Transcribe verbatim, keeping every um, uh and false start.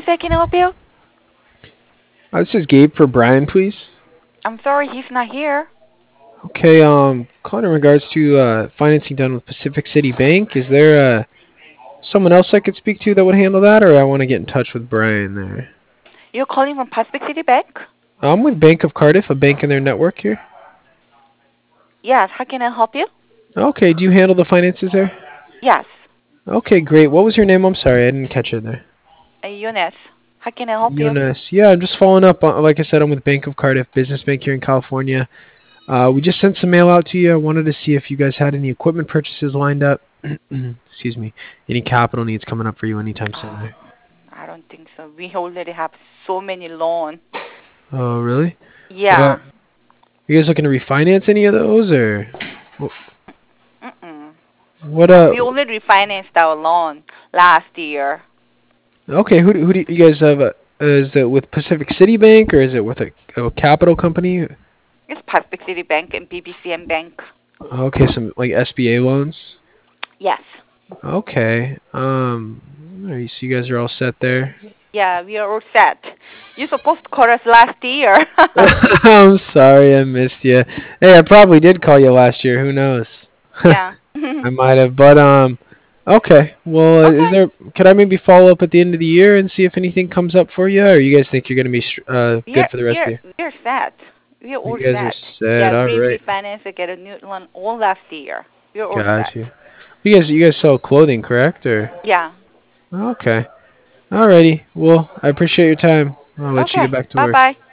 say, can I help you? Uh, this is Gabe for Brian, please. I'm sorry, he's not here. Okay, um, calling in regards to uh, financing done with Pacific City Bank. Is there uh, someone else I could speak to that would handle that, or I want to get in touch with Brian there? You're calling from Pacific City Bank? I'm with Bank of Cardiff, a bank in their network here. Yes, how can I help you? Okay, do you handle the finances there? Yes, Okay, great. What was your name? I'm sorry, I didn't catch it there. uh, Eunice. How can I help you? Eunice. Yeah, I'm just following up. On, like I said, I'm with Bank of Cardiff, business bank here in California. Uh, we just sent some mail out to you. I wanted to see if you guys had any equipment purchases lined up. Excuse me. Any capital needs coming up for you anytime soon Uh, there. I don't think so. We already have so many loans. Oh, really? Yeah. What? You guys looking to refinance any of those, or wh- Mm-mm. what? Uh, We only refinanced our loan last year. okay. Who do, who do you guys have? Uh, is it with Pacific City Bank, or is it with a, a capital company? It's Pacific City Bank and B B C M Bank. Okay, some like S B A loans. Yes. Okay. Um. Alright, so you guys are all set there. Yeah, we are all set. You're supposed to call us last year. I'm sorry I missed you. Hey, I probably did call you last year. Who knows? Yeah. I might have, but um, okay. Well, uh, is Okay. there? Could I maybe follow up at the end of the year and see if anything comes up for you, or you guys think you're gonna be str- uh good We're for the rest of we're the year? we're set. We're all You guys are set. set. Yeah, All we right. refinanced and get a new one all last year. We're all Got set. you. You guys, you guys sell clothing, correct? Or Yeah. okay. Alrighty. Well, I appreciate your time. I'll let you Okay. get back to Bye work. bye.